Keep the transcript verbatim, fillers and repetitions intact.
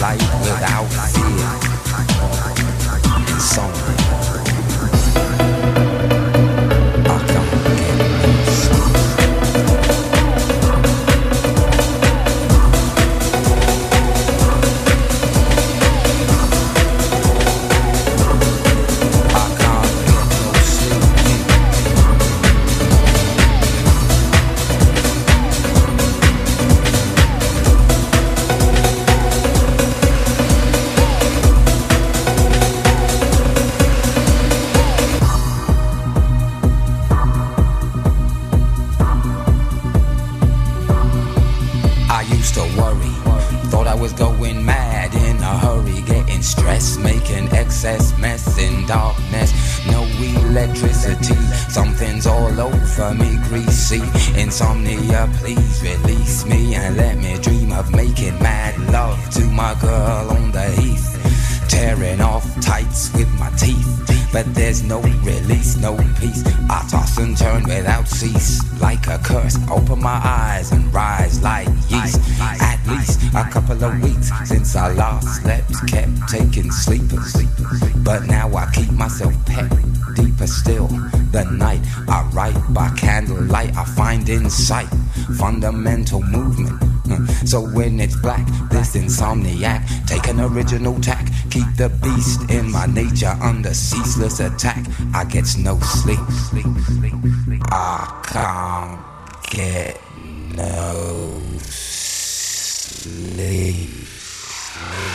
light without fear. Insomnia. I can't get no sleep. Going mad in a hurry, getting stressed, making excess mess in darkness. No electricity, something's all over me, greasy. Insomnia, please release me and let me dream of making mad love to my girl on the heath. Tearing off tights with my teeth, but there's no release, no peace. I toss and turn without cease, like a curse. Open my eyes and rise like yeast. At least a couple of weeks since I last slept, kept taking sleepers, but now I keep myself pet. Deeper still, the night I write by candlelight, I find insight, fundamental movement. So when it's black, this insomniac, take an original tack, keep the beast in my nature under ceaseless attack. I get no sleep, I can't get no sleep.